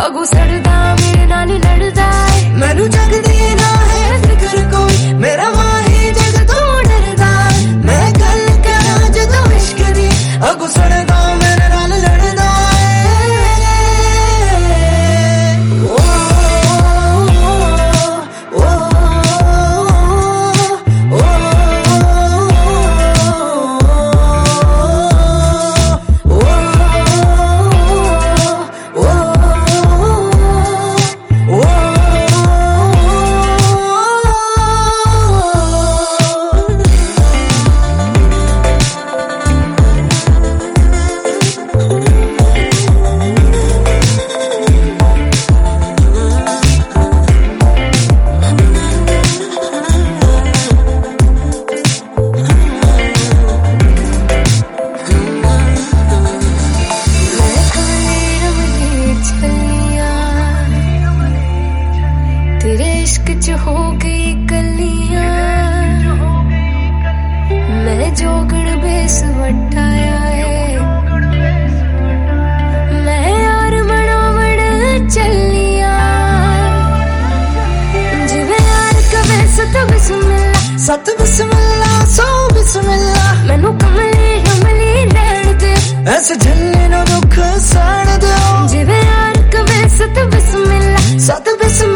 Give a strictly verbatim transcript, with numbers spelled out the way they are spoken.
अगू सड़दा मेरे नाल लड़दा है, मैनू जगदी ना है फिक्र कोई, मेरा माही जग तो डरदा। मैं गल करा जदों इश्क दी, अगू सड़दा मेरे नाल लड़दा हो गई कलियां। मैं जोगड़ बेस वटाया है, मैं यार मनावड़ चलिया। जिवे यार कवे सत बिस्मिल्ला, सत बिस्मिल्ला सौ बिस्मिल्ला। मैनू कमली कमली रहन दे, ऐसे झल्ले नो दुख सड़ दो। जिवे यार कवे सत बिस्मिल्ला, सत बिस्मिल्ला।